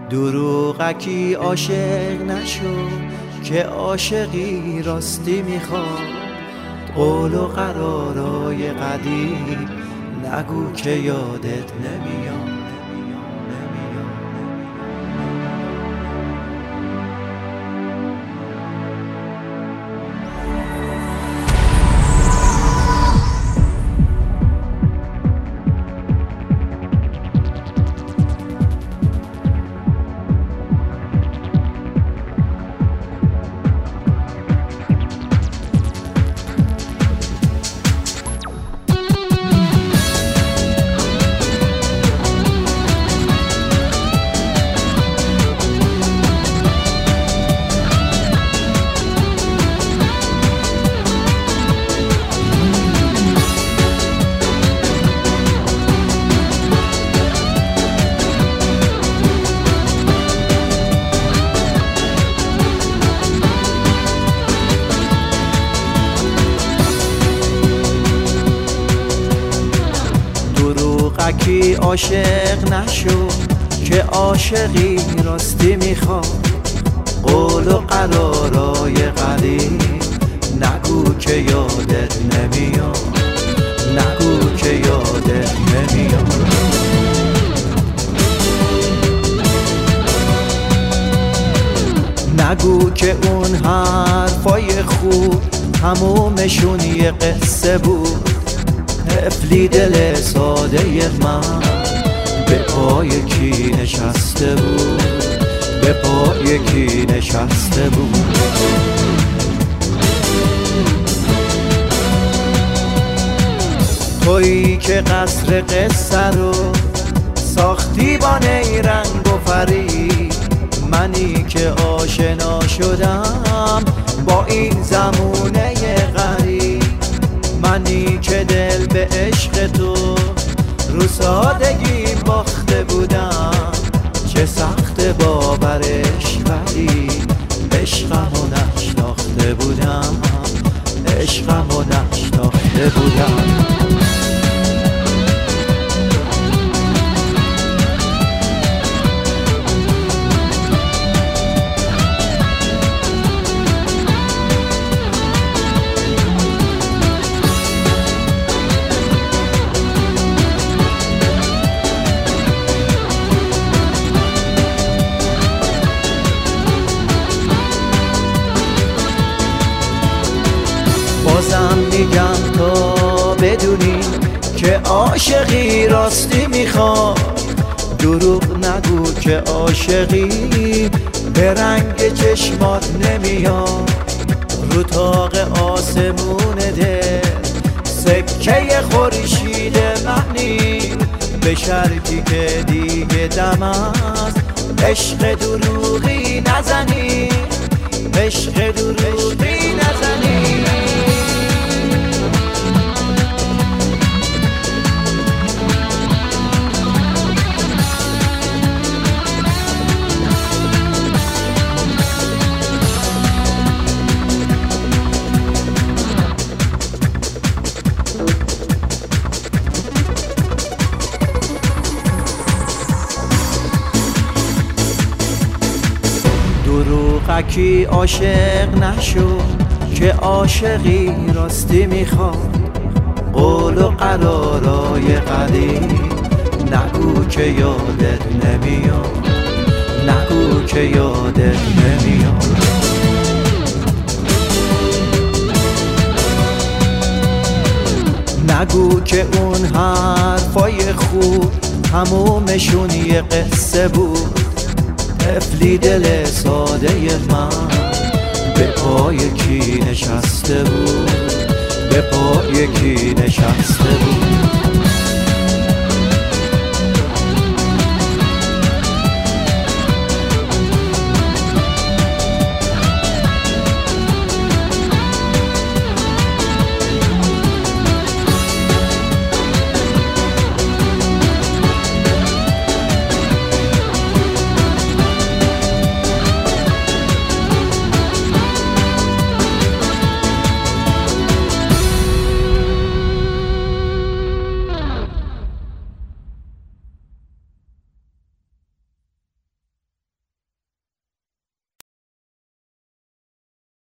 دروغکی عاشق نشو که عاشقی راستی میخواد. قول و قرارای قدیم نگو که یادت نمیاد. دروغکی عاشق نشو که عاشقی راستی میخواد. قول و قرارای قدیم نگو که یادت نمیاد. نگو که یادت نمیاد. نگو که اون حرفای خوب همومشون یه قصه بود. طفلی دل ساده من به پای کی نشسته بود. به پای کی نشسته بود. تویی که قصر قصه رو ساختی با نیرنگ و فریب. منی که آشنا شدم با این زمونه غریب. منی که دل به عشق تو رو سادگی باخته بودم. چه سخت باورش ولی عشقمو نشناخته بودم. عشقمو نشناخته بودم. بازم میگم تا بدونی که عاشقی راستی میخواد. دروغ نگو که عاشقی به رنگ چشمات نمیاد. رو طاق آسمون دل سکه خورشید منی. به شرطی که دیگه دم از عشق دروغی نزنی. عشق دروغی نزنی. دروغکی عاشق نشو که عاشقی راستی میخواد. قول و قرارای قدیم نگو که یادت نمیاد. نگو که یادت نمیاد. نگو که اون حرفای خوب همومشون یه قصه بود. طفلی دل ساده من به پای کی نشسته بود. به پای کی نشسته بود.